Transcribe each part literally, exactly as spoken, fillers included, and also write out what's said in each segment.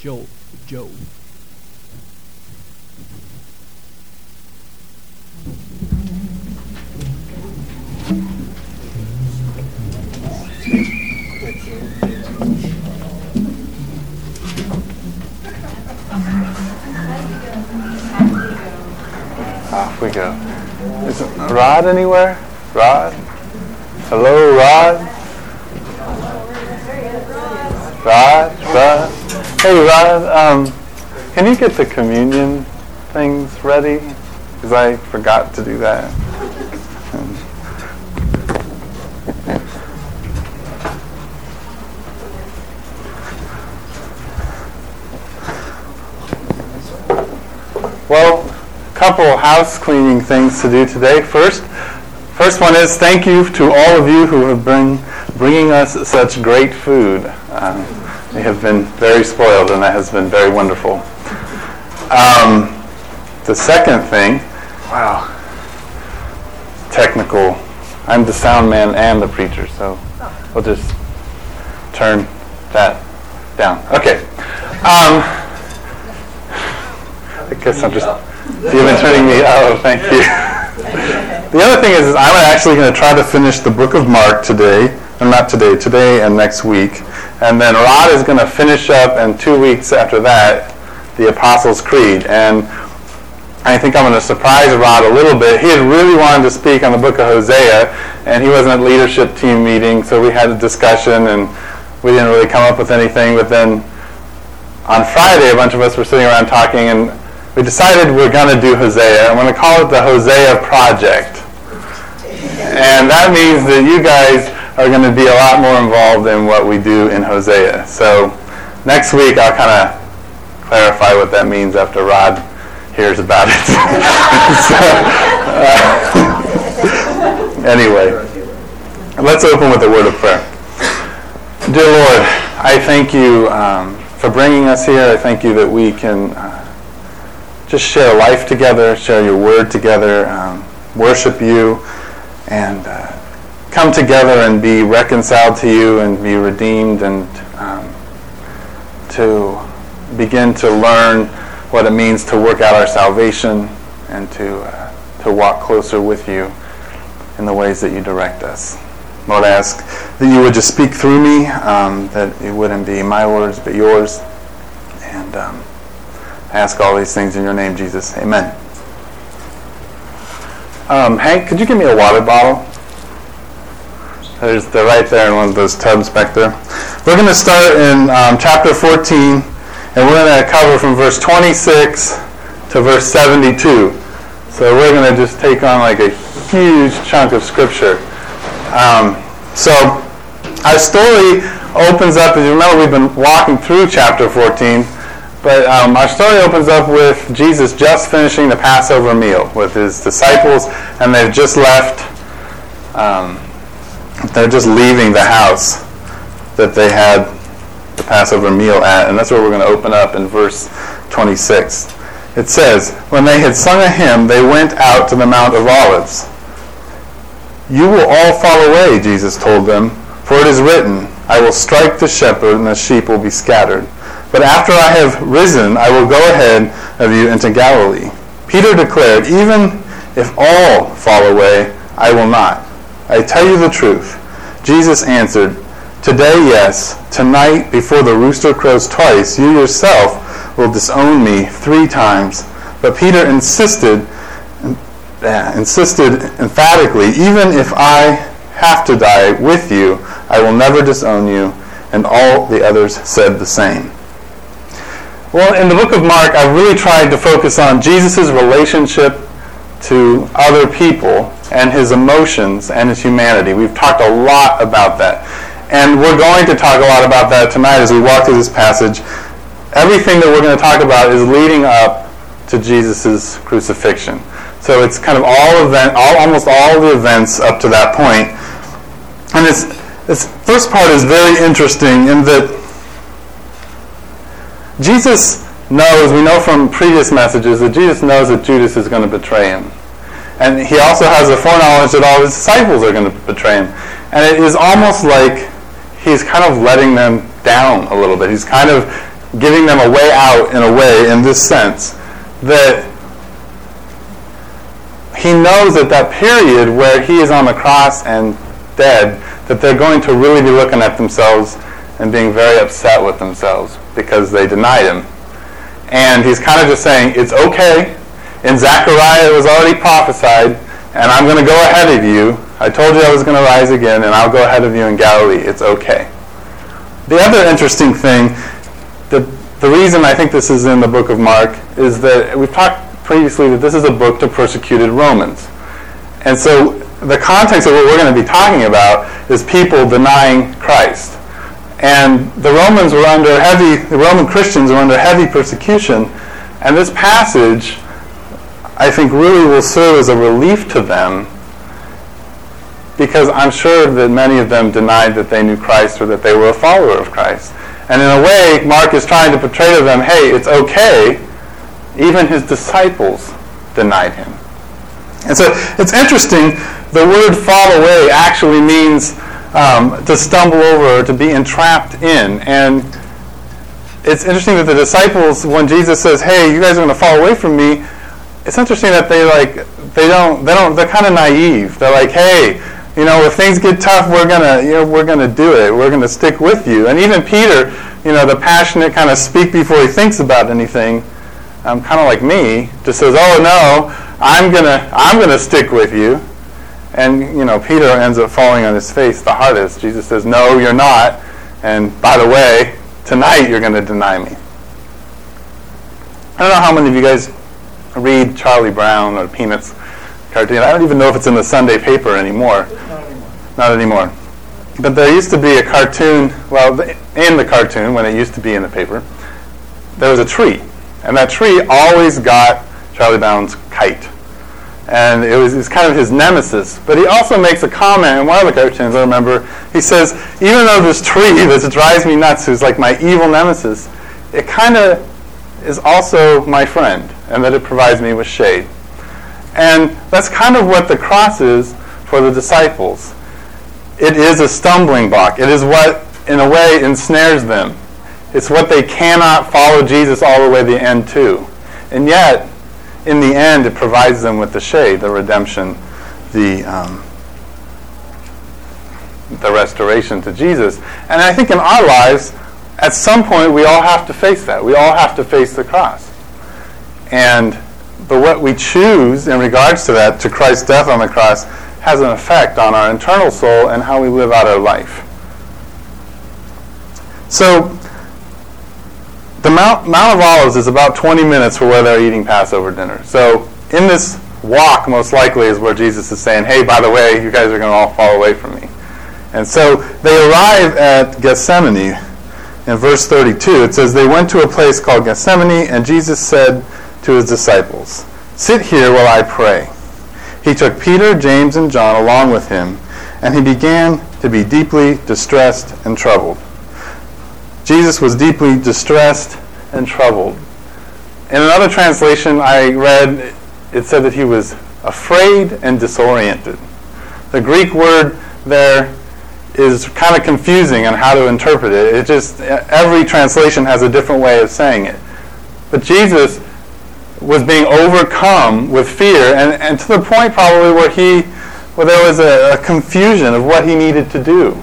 Joe. Joe. Off we go. Is Rod anywhere? Rod? Hello, Rod? Rod? Rod? Hey, Rod, um, can you get the communion things ready? Because I forgot to do that. Well, a couple house cleaning things to do today. First, first one is thank you to all of you who have been bringing us such great food. Um, we have been very spoiled, and that has been very wonderful. Um, the second thing, wow, technical. I'm the sound man and the preacher, so we'll just turn that down. Okay. Um, I guess I'm just, you've been turning me, oh, thank you. The other thing is, is I'm actually going to try to finish the book of Mark today, or not today, today and next week. And then Rod is going to finish up, and two weeks after that, the Apostles' Creed. And I think I'm going to surprise Rod a little bit. He had really wanted to speak on the book of Hosea, and he wasn't at leadership team meeting, so we had a discussion, and we didn't really come up with anything. But then on Friday, a bunch of us were sitting around talking, and we decided we're going to do Hosea. I'm going to call it the Hosea Project. And that means that you guys are going to be a lot more involved in what we do in Hosea. So next week I'll kind of clarify what that means after Rod hears about it. so, uh, anyway, let's open with a word of prayer. Dear Lord, I thank you um, for bringing us here. I thank you that we can uh, just share life together, share your word together, um, worship you, and uh, come together and be reconciled to you and be redeemed, and um, to begin to learn what it means to work out our salvation and to uh, to walk closer with you in the ways that you direct us. Lord, I ask that you would just speak through me, um, that it wouldn't be my words but yours, and um, I ask all these things in your name, Jesus. Amen. Um, Hank, could you give me a water bottle? There's, they're right there in one of those tubs back there. We're going to start in um, chapter fourteen, and we're going to cover from verse twenty-six to verse seventy-two. So we're going to just take on like a huge chunk of scripture. Um, so our story opens up, as you remember, we've been walking through chapter fourteen. But um, our story opens up with Jesus just finishing the Passover meal with his disciples, and they've just left, um, they're just leaving the house that they had the Passover meal at, and that's where we're going to open up in verse twenty-six. It says, when they had sung a hymn, they went out to the Mount of Olives. You will all fall away, Jesus told them, for it is written, I will strike the shepherd, and the sheep will be scattered. But after I have risen, I will go ahead of you into Galilee. Peter declared, even if all fall away, I will not. I tell you the truth. Jesus answered, today, yes, tonight, before the rooster crows twice, you yourself will disown me three times. But Peter insisted, uh, insisted emphatically, even if I have to die with you, I will never disown you. And all the others said the same. Well, in the book of Mark, I've really tried to focus on Jesus' relationship to other people and his emotions and his humanity. We've talked a lot about that. And we're going to talk a lot about that tonight as we walk through this passage. Everything that we're going to talk about is leading up to Jesus' crucifixion. So it's kind of all event, all, almost all the events up to that point. And this, this first part is very interesting in that Jesus knows, we know from previous messages, that Jesus knows that Judas is going to betray him. And he also has the foreknowledge that all his disciples are going to betray him. And it is almost like he's kind of letting them down a little bit. He's kind of giving them a way out in a way, in this sense, that he knows that that period where he is on the cross and dead, that they're going to really be looking at themselves and being very upset with themselves because they denied him. And he's kind of just saying, it's okay. In Zechariah it was already prophesied, and I'm going to go ahead of you. I told you I was going to rise again, and I'll go ahead of you in Galilee. It's okay. The other interesting thing, the, the reason I think this is in the book of Mark, is that we've talked previously that this is a book to persecuted Romans. And so the context of what we're going to be talking about is people denying Christ. And the Romans were under heavy, the Roman Christians were under heavy persecution, and this passage, I think, really will serve as a relief to them, because I'm sure that many of them denied that they knew Christ or that they were a follower of Christ. And in a way, Mark is trying to portray to them, hey, it's okay. Even his disciples denied him. And so it's interesting, the word fall away actually means um, to stumble over or to be entrapped in. And it's interesting that the disciples, when Jesus says, hey, you guys are going to fall away from me, it's interesting that they like they don't they don't they're kind of naive. They're like, hey, you know, if things get tough, we're gonna you know we're gonna do it. We're gonna stick with you. And even Peter, you know, the passionate kind of speak before he thinks about anything, um, kind of like me, just says, oh no, I'm gonna I'm gonna stick with you. And you know, Peter ends up falling on his face the hardest. Jesus says, no, you're not. And by the way, tonight you're gonna deny me. I don't know how many of you guys read Charlie Brown or Peanuts cartoon. I don't even know if it's in the Sunday paper anymore. Not anymore. Not anymore. But there used to be a cartoon, well, in the cartoon, when it used to be in the paper, there was a tree. And that tree always got Charlie Brown's kite. And it was, it was kind of his nemesis. But he also makes a comment in one of the cartoons, I remember. He says, even though this tree that drives me nuts, who's like my evil nemesis, it kind of is also my friend, and that it provides me with shade. And that's kind of what the cross is for the disciples. It is a stumbling block. It is what, in a way, ensnares them. It's what they cannot follow Jesus all the way to the end to. And yet, in the end, it provides them with the shade, the redemption, the um, the restoration to Jesus. And I think in our lives, at some point, we all have to face that. We all have to face the cross. And but what we choose in regards to that, to Christ's death on the cross, has an effect on our internal soul and how we live out our life. So, the Mount, Mount of Olives is about twenty minutes from where they're eating Passover dinner. So, in this walk, most likely, is where Jesus is saying, hey, by the way, you guys are going to all fall away from me. And so, they arrive at Gethsemane. In verse thirty-two, it says, they went to a place called Gethsemane, and Jesus said to his disciples, sit here while I pray. He took Peter, James, and John along with him, and he began to be deeply distressed and troubled. Jesus was deeply distressed and troubled. In another translation I read, it said that he was afraid and disoriented. The Greek word there is kind of confusing on how to interpret it. It just, every translation has a different way of saying it. But Jesus was being overcome with fear, and, and to the point probably where he, where there was a, a confusion of what he needed to do.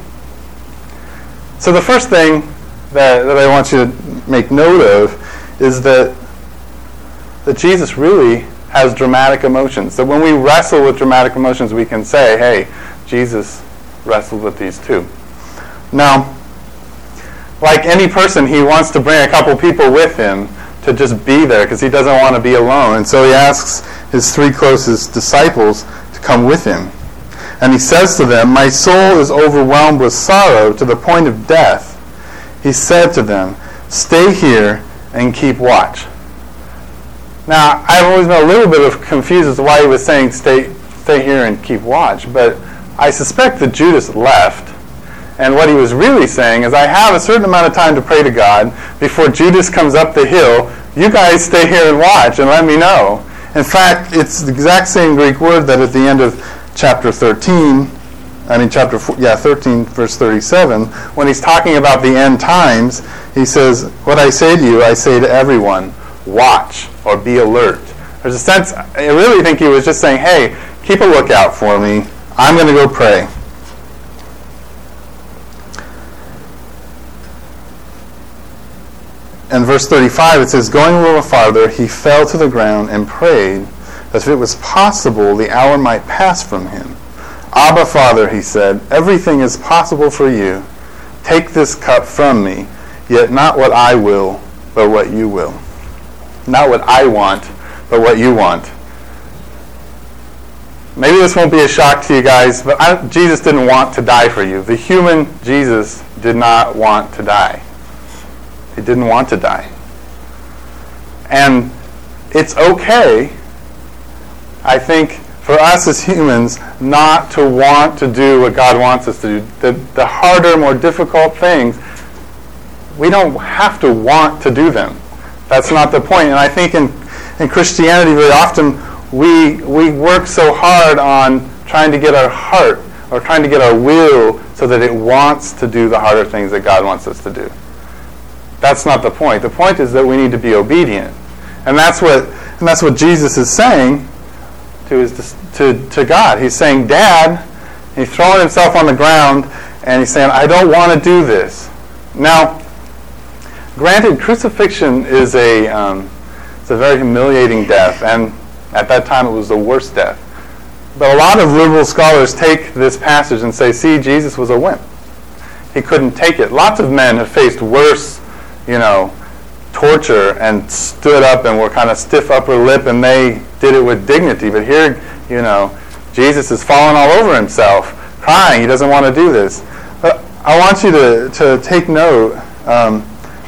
So the first thing that, that I want you to make note of is that that Jesus really has dramatic emotions. That when we wrestle with dramatic emotions, we can say, hey, Jesus wrestled with these too. Now, like any person, he wants to bring a couple people with him to just be there because he doesn't want to be alone. And so he asks his three closest disciples to come with him. And he says to them, my soul is overwhelmed with sorrow to the point of death. He said to them, stay here and keep watch. Now, I've always been a little bit of confused as to why he was saying stay, stay here and keep watch, but I suspect that Judas left, and what he was really saying is, I have a certain amount of time to pray to God before Judas comes up the hill. You guys stay here and watch and let me know. In fact, it's the exact same Greek word that at the end of chapter thirteen, I mean chapter four, yeah, thirteen, verse thirty-seven, when he's talking about the end times, He says, what I say to you, I say to everyone, watch or be alert. There's a sense, I really think he was just saying, hey, keep a lookout for me. I'm going to go pray. In verse thirty-five, it says, going a little farther, he fell to the ground and prayed that if it was possible, the hour might pass from him. Abba, Father, he said, everything is possible for you. Take this cup from me, yet not what I will, but what you will. Not what I want, but what you want. Maybe this won't be a shock to you guys, but I, Jesus didn't want to die for you. The human Jesus did not want to die. He didn't want to die. And it's okay, I think, for us as humans not to want to do what God wants us to do. The, the harder, more difficult things, we don't have to want to do them. That's not the point. And I think in, in Christianity, very often, we we work so hard on trying to get our heart or trying to get our will so that it wants to do the harder things that God wants us to do. That's not the point. The point is that we need to be obedient. And that's what and that's what Jesus is saying to his to, to God. He's saying, Dad, he's throwing himself on the ground and he's saying, I don't want to do this. Now, granted, crucifixion is a um, it's a very humiliating death, and at that time it was the worst death. But a lot of liberal scholars take this passage and say, see, Jesus was a wimp. He couldn't take it. Lots of men have faced worse, you know, torture and stood up and were kind of stiff upper lip, and they did it with dignity. But here, you know, Jesus is falling all over himself, crying. He doesn't want to do this. But I want you to, to take note. Um,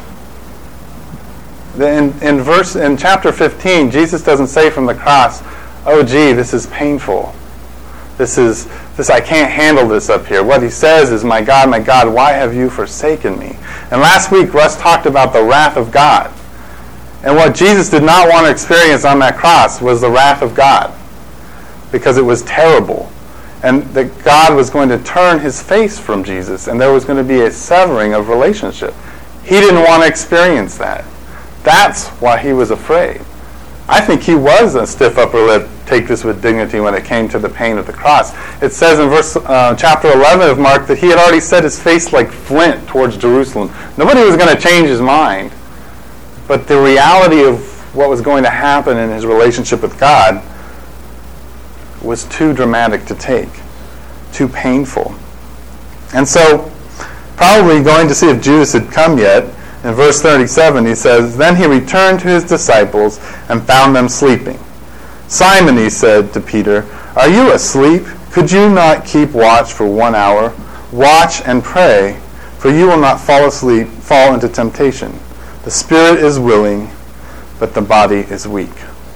in, in verse in chapter fifteen, Jesus doesn't say from the cross, "Oh, gee, this is painful. This is this. I can't handle this up here." What he says is, "My God, my God, why have you forsaken me?" And last week, Russ talked about the wrath of God. And what Jesus did not want to experience on that cross was the wrath of God, because it was terrible. And that God was going to turn his face from Jesus, and there was going to be a severing of relationship. He didn't want to experience that. That's why he was afraid. I think he was a stiff upper lip, take this with dignity when it came to the pain of the cross. It says in verse uh, chapter eleven of Mark that he had already set his face like flint towards Jerusalem. Nobody was going to change his mind. But the reality of what was going to happen in his relationship with God was too dramatic to take, too painful. And so, probably going to see if Judas had come yet, in verse thirty-seven he says, "Then he returned to his disciples and found them sleeping. Simon," he said to Peter, "are you asleep? Could you not keep watch for one hour? Watch and pray, for you will not fall asleep, fall into temptation. The spirit is willing, but the body is weak."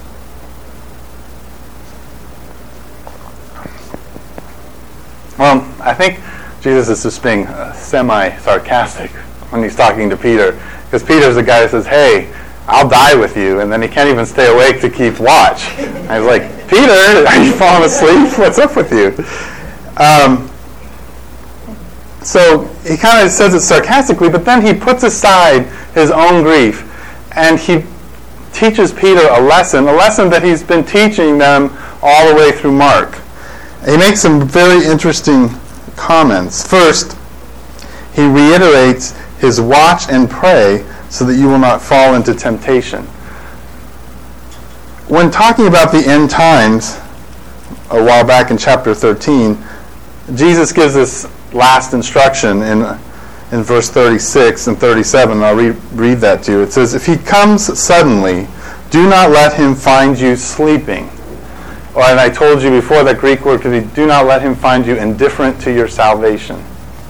Well, I think Jesus is just being uh, semi-sarcastic when he's talking to Peter, because Peter's the guy that says, "Hey, I'll die with you," and then he can't even stay awake to keep watch. I was like, "Peter, are you falling asleep? What's up with you?" Um, so he kind of says it sarcastically, but then he puts aside his own grief, and he teaches Peter a lesson, a lesson that he's been teaching them all the way through Mark. He makes some very interesting comments. First, he reiterates his watch and pray so that you will not fall into temptation. When talking about the end times, a while back in chapter thirteen, Jesus gives this last instruction in in verse thirty-six and thirty-seven. I'll re- read that to you. It says, "If he comes suddenly, do not let him find you sleeping." Or, and I told you before, that Greek word could be, do not let him find you indifferent to your salvation.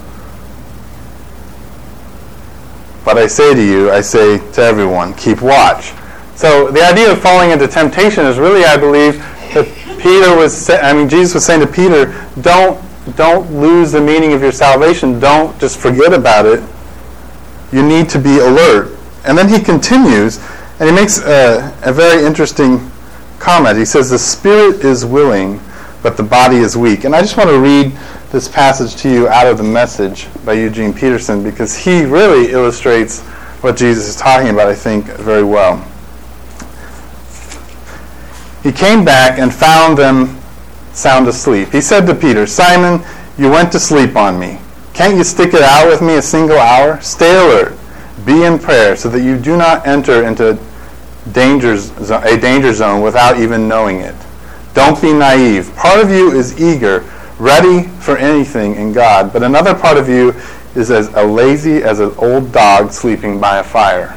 "But I say to you, I say to everyone, keep watch." So the idea of falling into temptation is really, I believe, that Peter was, sa- I mean, Jesus was saying to Peter, don't, don't lose the meaning of your salvation. Don't just forget about it. You need to be alert. And then he continues, and he makes a, a very interesting comment. He says, "The spirit is willing, but the body is weak." And I just want to read this passage to you out of the Message by Eugene Peterson, because he really illustrates what Jesus is talking about, I think, very well. He came back and found them sound asleep. He said to Peter, "Simon, you went to sleep on me. Can't you stick it out with me a single hour? Stay alert. Be in prayer so that you do not enter into dangers, a danger zone without even knowing it. Don't be naive. Part of you is eager, ready for anything in God, but another part of you is as lazy as an old dog sleeping by a fire."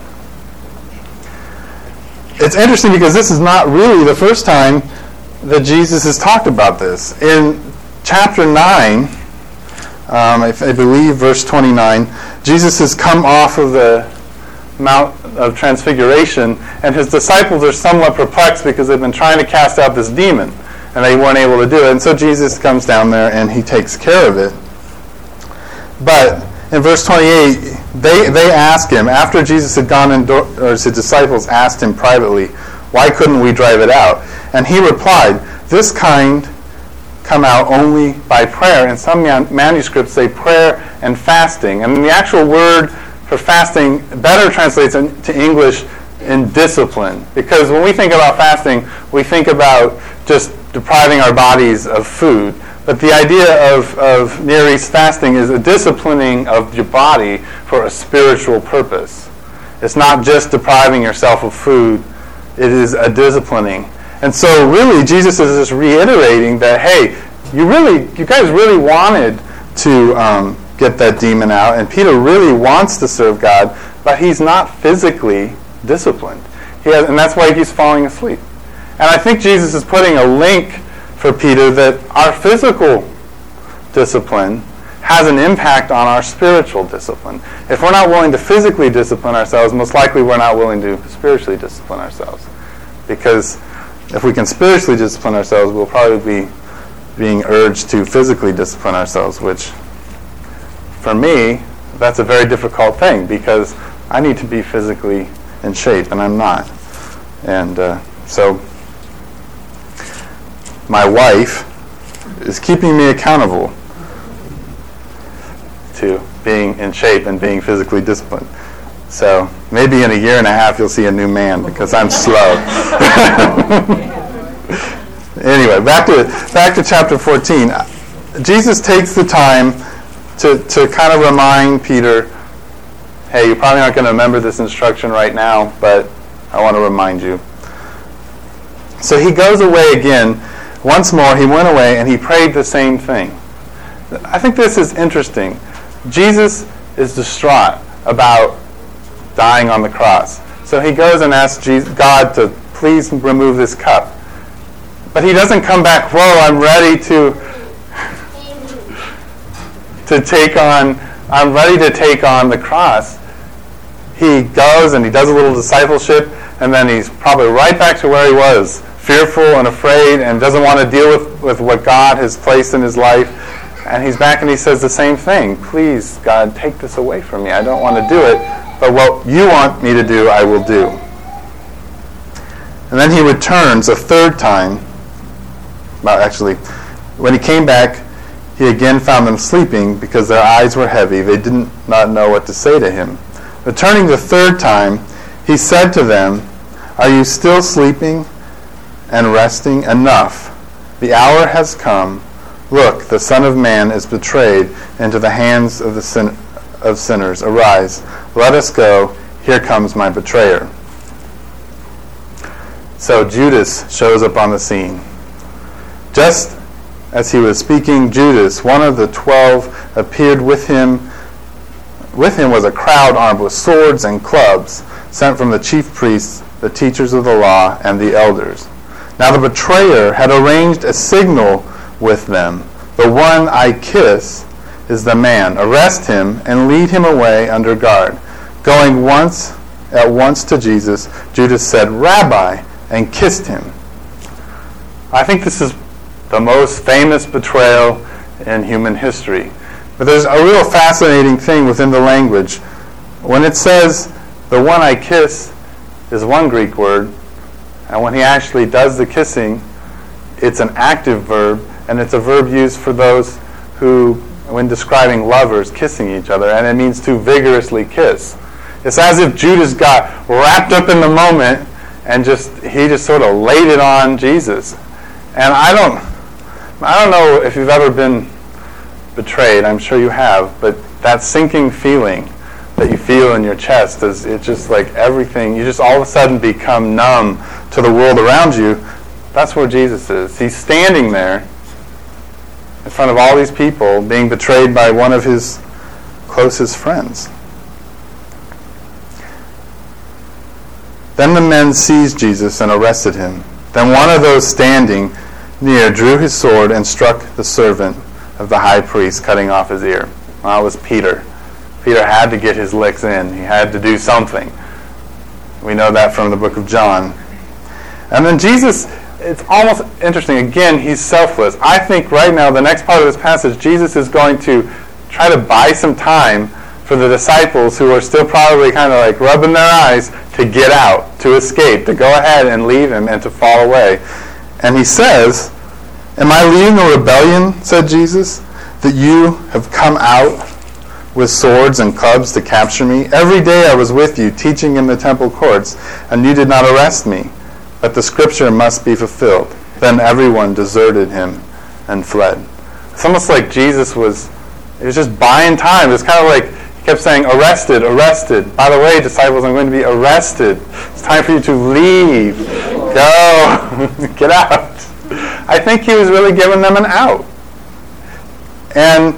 It's interesting because this is not really the first time that Jesus has talked about this. In chapter nine, um, I, I believe verse twenty-nine, Jesus has come off of the Mount of Transfiguration, and his disciples are somewhat perplexed because they've been trying to cast out this demon, and they weren't able to do it. And so Jesus comes down there and he takes care of it. But in verse twenty-eight, they they ask him, after Jesus had gone indoor, or his disciples asked him privately, "Why couldn't we drive it out?" And he replied, "This kind come out only by prayer." And some man- manuscripts say prayer and fasting. And the actual word for fasting better translates into English in discipline. Because when we think about fasting, we think about just depriving our bodies of food. But the idea of, of Near East fasting is a disciplining of your body for a spiritual purpose. It's not just depriving yourself of food. It is a disciplining. And so really, Jesus is just reiterating that, hey, you really, you guys really wanted to um, get that demon out, and Peter really wants to serve God, but he's not physically disciplined. He has, and that's why he's falling asleep. And I think Jesus is putting a link for Peter that our physical discipline has an impact on our spiritual discipline. If we're not willing to physically discipline ourselves, most likely we're not willing to spiritually discipline ourselves. Because if we can spiritually discipline ourselves, we'll probably be being urged to physically discipline ourselves, which, for me, that's a very difficult thing because I need to be physically in shape, and I'm not. And uh, so my wife is keeping me accountable to being in shape and being physically disciplined. So maybe in a year and a half you'll see a new man because I'm slow. Anyway, back to back to chapter fourteen. Jesus takes the time to, to kind of remind Peter, hey, you're probably not going to remember this instruction right now, but I want to remind you. So he goes away again. Once more, he went away and he prayed the same thing. I think this is interesting. Jesus is distraught about dying on the cross. So he goes and asks Jesus, God to please remove this cup. But he doesn't come back, whoa, I'm ready to to take on, I'm ready to take on the cross. He goes and he does a little discipleship, and then he's probably right back to where he was, fearful and afraid and doesn't want to deal with, with what God has placed in his life. And he's back and he says the same thing. Please, God, take this away from me. I don't want to do it, but what you want me to do, I will do. And then he returns a third time. Well, actually, when he came back, he again found them sleeping because their eyes were heavy. They did not know what to say to him. Returning the third time, he said to them, "Are you still sleeping and resting? Enough. The hour has come. Look, the Son of Man is betrayed into the hands of the sin- of sinners. Arise, let us go. Here comes my betrayer." So Judas shows up on the scene. Just as he was speaking, Judas, one of the twelve, appeared with him. With him was a crowd armed with swords and clubs, sent from the chief priests, the teachers of the law, and the elders. Now the betrayer had arranged a signal with them. "The one I kiss is the man. Arrest him and lead him away under guard." Going once at once to Jesus, Judas said, "Rabbi," and kissed him. I think this is the most famous betrayal in human history. But there's a real fascinating thing within the language. When it says, "the one I kiss," is one Greek word, and when he actually does the kissing, it's an active verb, and it's a verb used for those who, when describing lovers kissing each other, and it means to vigorously kiss. It's as if Judas got wrapped up in the moment and just he just sort of laid it on Jesus. And I don't I don't know if you've ever been betrayed. I'm sure you have, but that sinking feeling that you feel in your chest is it's just like everything, you just all of a sudden become numb to the world around you. That's where Jesus is. He's standing there in front of all these people being betrayed by one of his closest friends. Then the men seized Jesus and arrested him. Then one of those standing near drew his sword and struck the servant of the high priest, cutting off his ear. Well, it was Peter. Peter had to get his licks in. He had to do something. We know that from the book of John. And then Jesus, it's almost interesting. Again, he's selfless. I think right now, the next part of this passage, Jesus is going to try to buy some time for the disciples who are still probably kind of like rubbing their eyes to get out, to escape, to go ahead and leave him and to fall away. And he says, "Am I leading a rebellion," said Jesus, "that you have come out with swords and clubs to capture me? Every day I was with you, teaching in the temple courts, and you did not arrest me. But the scripture must be fulfilled." Then everyone deserted him and fled. It's almost like Jesus was, he was just buying time. It's kind of like he kept saying, arrested, arrested. By the way, disciples, I'm going to be arrested. It's time for you to leave. Go. Get out. I think he was really giving them an out. And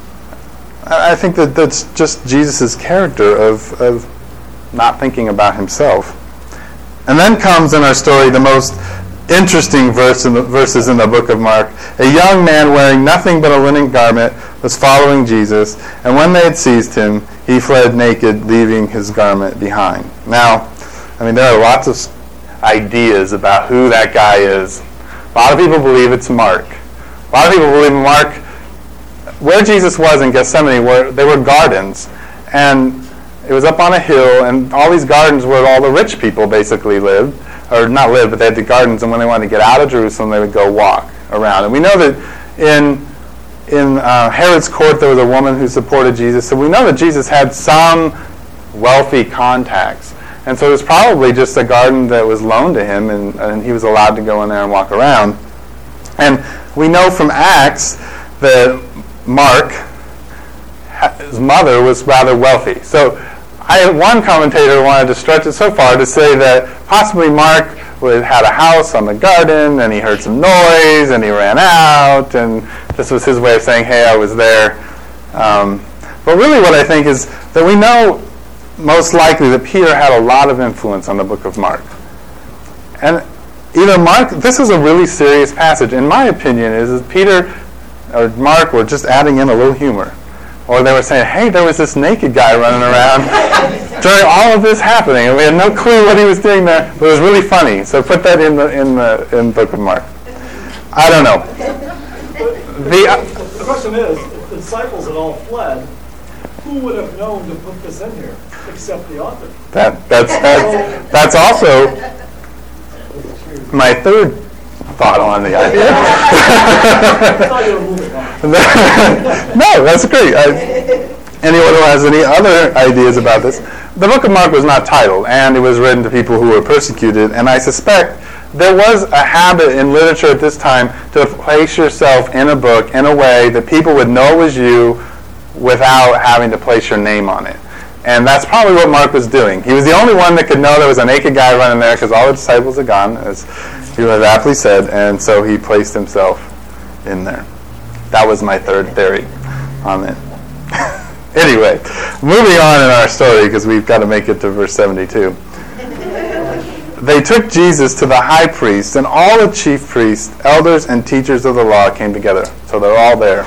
I think that that's just Jesus' character of, of not thinking about himself. And then comes in our story the most interesting verse in the, verses in the book of Mark. A young man wearing nothing but a linen garment was following Jesus, and when they had seized him, he fled naked, leaving his garment behind. Now, I mean, there are lots of ideas about who that guy is. A lot of people believe it's Mark. A lot of people believe Mark, where Jesus was in Gethsemane, where they were gardens, and it was up on a hill, and all these gardens where all the rich people basically lived, or not lived, but they had the gardens, and when they wanted to get out of Jerusalem, they would go walk around. And we know that in in uh, Herod's court, there was a woman who supported Jesus, so we know that Jesus had some wealthy contacts. And so it was probably just a garden that was loaned to him, and, and he was allowed to go in there and walk around. And we know from Acts that Mark, his mother, was rather wealthy. So I, one commentator wanted to stretch it so far to say that possibly Mark was, had a house on the garden, and he heard some noise, and he ran out, and this was his way of saying, hey, I was there. Um, but really what I think is that we know most likely that Peter had a lot of influence on the book of Mark. And either Mark, this is a really serious passage, in my opinion, is that Peter or Mark were just adding in a little humor. Or they were saying, hey, there was this naked guy running around during all of this happening, and we had no clue what he was doing there, but it was really funny. So put that in the in the in the book of Mark. I don't know. The, uh, the question is, if the disciples had all fled, who would have known to put this in here except the author? That that's that's, that's also my third thought on the idea. No, that's great. I, anyone who has any other ideas about this? The book of Mark was not titled, and it was written to people who were persecuted, and I suspect there was a habit in literature at this time to place yourself in a book in a way that people would know it was you without having to place your name on it. And that's probably what Mark was doing. He was the only one that could know there was a naked guy running there because all the disciples had gone, as you have aptly said, and so he placed himself in there. That was my third theory on it. Anyway, moving on in our story because we've got to make it to verse seventy-two. They took Jesus to the high priest, and all the chief priests, elders, and teachers of the law came together. So they're all there.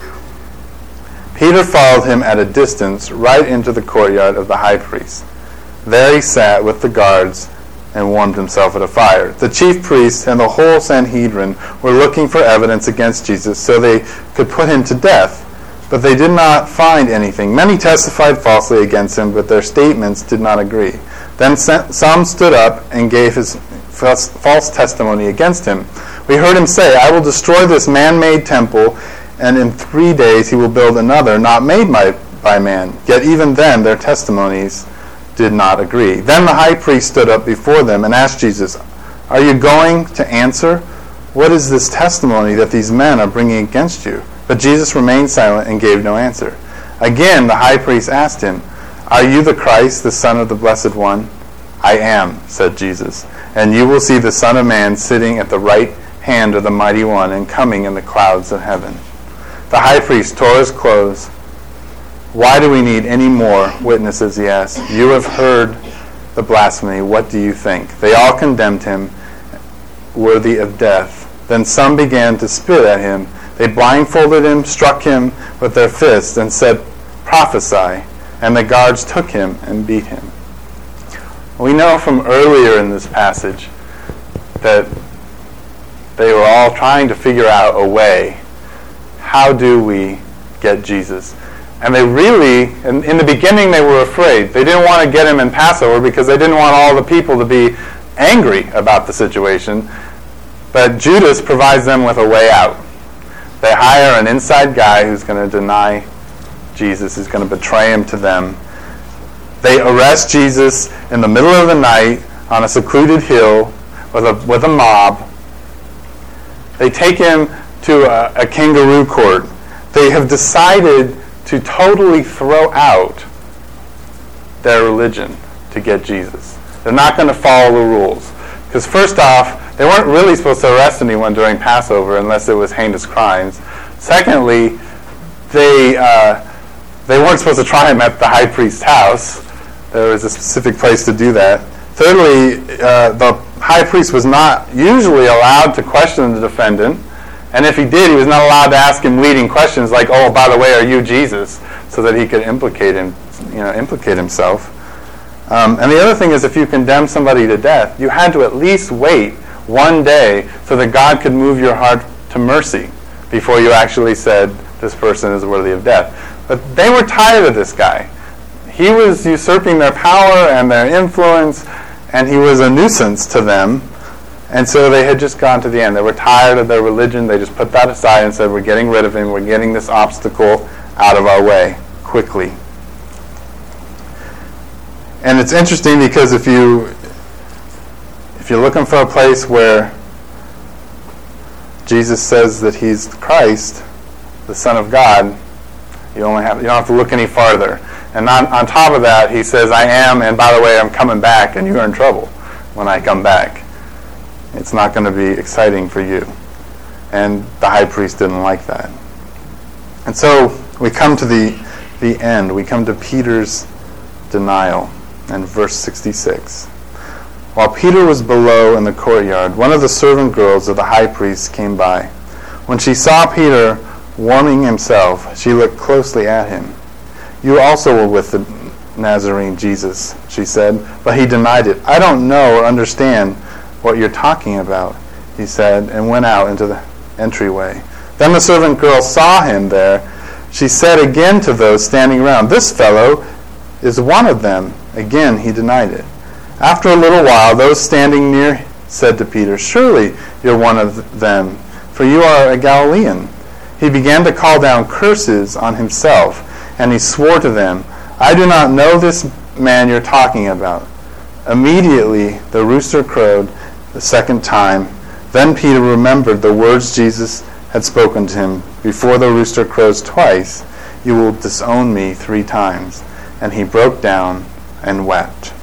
Peter followed him at a distance right into the courtyard of the high priest. There he sat with the guards and warmed himself at a fire. The chief priests and the whole Sanhedrin were looking for evidence against Jesus so they could put him to death, but they did not find anything. Many testified falsely against him, but their statements did not agree. Then some stood up and gave his false testimony against him. We heard him say, I will destroy this man-made temple, and in three days he will build another, not made by, by man. Yet even then their testimonies did not agree. Then the high priest stood up before them and asked Jesus, "Are you going to answer? What is this testimony that these men are bringing against you?" But Jesus remained silent and gave no answer. Again the high priest asked him, "Are you the Christ, the Son of the Blessed One?" "I am," said Jesus, "and you will see the Son of Man sitting at the right hand of the Mighty One and coming in the clouds of heaven." The high priest tore his clothes. "Why do we need any more witnesses?" he asked. "You have heard the blasphemy. What do you think?" They all condemned him worthy of death. Then some began to spit at him. They blindfolded him, struck him with their fists, and said, "Prophesy." And the guards took him and beat him. We know from earlier in this passage that they were all trying to figure out a way. How do we get Jesus? And they really, in, in the beginning, they were afraid. They didn't want to get him in Passover because they didn't want all the people to be angry about the situation. But Judas provides them with a way out. They hire an inside guy who's going to deny Jesus, who's going to betray him to them. They arrest Jesus in the middle of the night on a secluded hill with a, with a mob. They take him to a, a kangaroo court. They have decided to totally throw out their religion to get Jesus. They're not going to follow the rules. Because first off, they weren't really supposed to arrest anyone during Passover unless it was heinous crimes. Secondly, they uh, they weren't supposed to try him at the high priest's house. There was a specific place to do that. Thirdly, uh, the high priest was not usually allowed to question the defendant. And if he did, he was not allowed to ask him leading questions like, "Oh, by the way, are you Jesus?" so that he could implicate him, you know, implicate himself. Um, and the other thing is, if you condemn somebody to death, you had to at least wait one day so that God could move your heart to mercy before you actually said, "This person is worthy of death." But they were tired of this guy. He was usurping their power and their influence, and he was a nuisance to them. And so they had just gone to the end. They were tired of their religion. They just put that aside and said, "We're getting rid of him. We're getting this obstacle out of our way quickly." And it's interesting because if you if you're looking for a place where Jesus says that he's Christ, the Son of God, you only have you don't have to look any farther. And on, on top of that, he says, "I am, and by the way, I'm coming back, and you're in trouble when I come back." It's not going to be exciting for you. And the high priest didn't like that. And so we come to the, the end. We come to Peter's denial in verse sixty-six. While Peter was below in the courtyard, one of the servant girls of the high priest came by. When she saw Peter warming himself, she looked closely at him. "You also were with the Nazarene Jesus," she said, but he denied it. "I don't know or understand what you're talking about," he said, and went out into the entryway. Then the servant girl saw him there. She said again to those standing around, "This fellow is one of them." Again he denied it. After a little while, those standing near said to Peter, "Surely you're one of them, for you are a Galilean." He began to call down curses on himself, and he swore to them, "I do not know this man you're talking about." Immediately the rooster crowed the second time. Then Peter remembered the words Jesus had spoken to him, "Before the rooster crows twice, you will disown me three times." And he broke down and wept.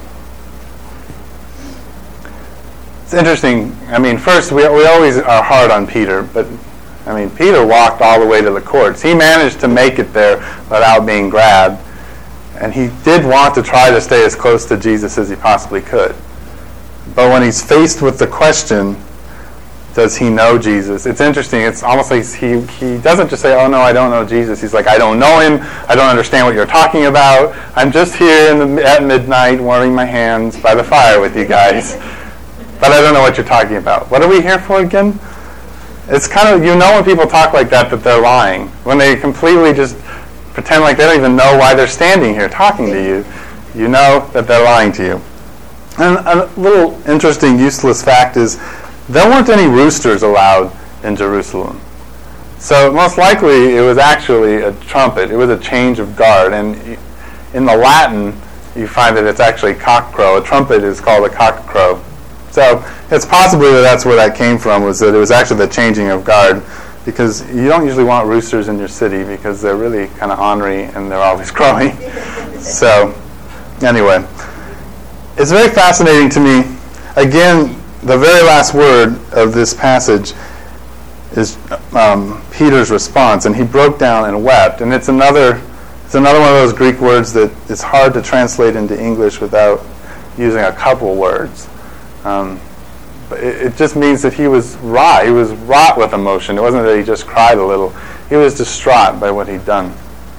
It's interesting. I mean, first, we, we always are hard on Peter, but I mean, Peter walked all the way to the courts. He managed to make it there without being grabbed. And he did want to try to stay as close to Jesus as he possibly could. But when he's faced with the question, does he know Jesus? It's interesting. It's almost like he, he doesn't just say, "Oh, no, I don't know Jesus." He's like, "I don't know him. I don't understand what you're talking about. I'm just here in the, at midnight warming my hands by the fire with you guys. But I don't know what you're talking about." What are we here for again? It's kind of, you know when people talk like that, that they're lying. When they completely just pretend like they don't even know why they're standing here talking to you, you know that they're lying to you. And a little interesting, useless fact is there weren't any roosters allowed in Jerusalem. So most likely it was actually a trumpet. It was a change of guard. And in the Latin, you find that it's actually cock crow. A trumpet is called a cock crow. So it's possibly that that's where that came from, was that it was actually the changing of guard, because you don't usually want roosters in your city because they're really kind of ornery and they're always crowing. So anyway, it's very fascinating to me. Again, the very last word of this passage is um, Peter's response, and he broke down and wept. And it's another, it's another one of those Greek words that it's hard to translate into English without using a couple words. Um, but it, it just means that he was wrought. He was wrought with emotion. It wasn't that he just cried a little. He was distraught by what he'd done.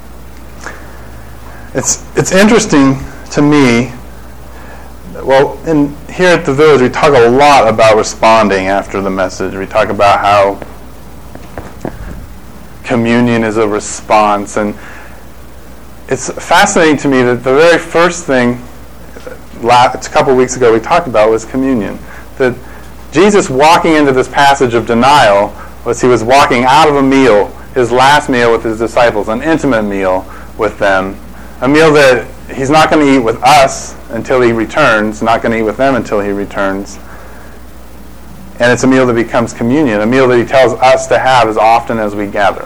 It's it's interesting to me. Well, in here at the Village, we talk a lot about responding after the message. We talk about how communion is a response, and it's fascinating to me that the very first thing last, a couple weeks ago we talked about was communion. That Jesus walking into this passage of denial was he was walking out of a meal, his last meal with his disciples, an intimate meal with them, a meal that he's not going to eat with us until he returns, not going to eat with them until he returns. And it's a meal that becomes communion, a meal that he tells us to have as often as we gather.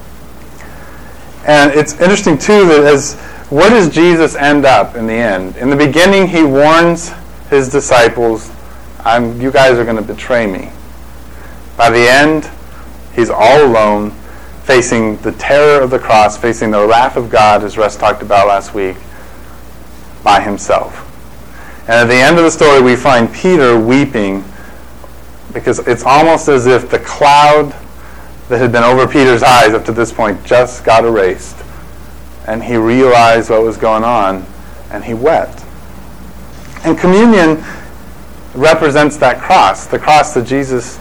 And it's interesting, too, that as what does Jesus end up in the end? In the beginning, he warns his disciples, I'm, you guys are going to betray me. By the end, he's all alone, facing the terror of the cross, facing the wrath of God, as Russ talked about last week, by himself. And at the end of the story, we find Peter weeping, because it's almost as if the cloud that had been over Peter's eyes up to this point just got erased. And he realized what was going on, and he wept. And communion represents that cross, the cross that Jesus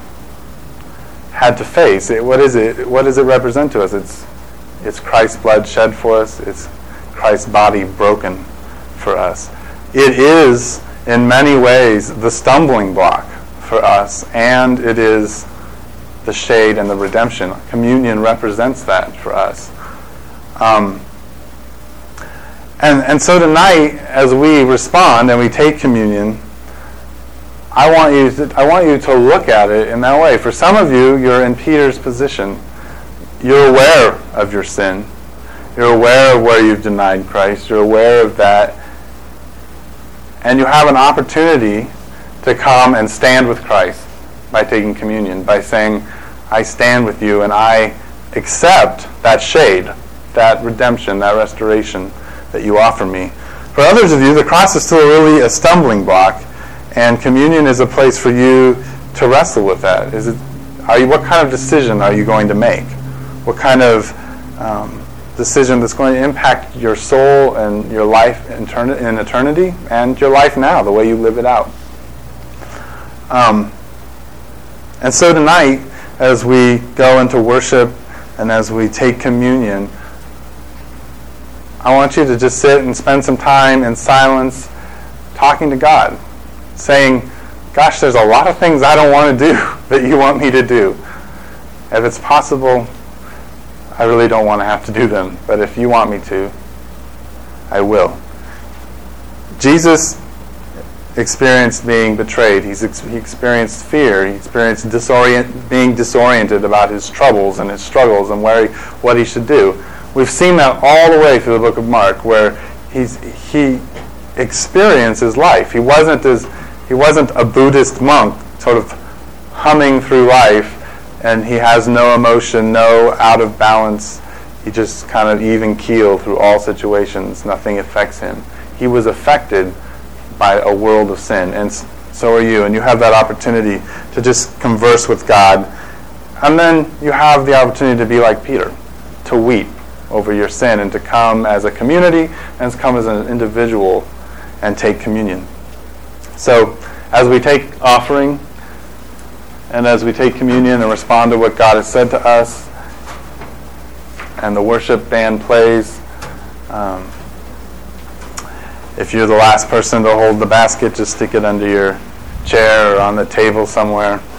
had to face. It, what is it? What does it represent to us? It's it's Christ's blood shed for us. It's Christ's body broken for us. It is, in many ways, the stumbling block for us, and it is the shade and the redemption. Communion represents that for us. Um, and and so tonight, as we respond and we take communion, I want you to, I want you to look at it in that way. For some of you, you're in Peter's position. You're aware of your sin. You're aware of where you've denied Christ. You're aware of that. And you have an opportunity to come and stand with Christ by taking communion, by saying, I stand with you and I accept that shade, that redemption, that restoration that you offer me. For others of you, the cross is still really a stumbling block, and communion is a place for you to wrestle with that. Is it? Are you? What kind of decision are you going to make? What kind of um, decision that's going to impact your soul and your life in eternity and your life now, the way you live it out? Um, and so tonight, as we go into worship and as we take communion, I want you to just sit and spend some time in silence talking to God, saying, gosh, there's a lot of things I don't want to do that you want me to do. If it's possible, I really don't want to have to do them, but if you want me to, I will. Jesus experienced being betrayed. He's ex- he experienced fear. He experienced disorient, being disoriented about his troubles and his struggles and where he, what he should do. We've seen that all the way through the book of Mark, where he's he experiences life. He wasn't as he wasn't a Buddhist monk, sort of humming through life, and he has no emotion, no out of balance. He just kind of even keel through all situations. Nothing affects him. He was affected by a world of sin, and so are you. And you have that opportunity to just converse with God, and then you have the opportunity to be like Peter, to weep over your sin, and to come as a community and to come as an individual and take communion. So as we take offering and as we take communion and respond to what God has said to us, and the worship band plays, um, if you're the last person to hold the basket, just stick it under your chair or on the table somewhere.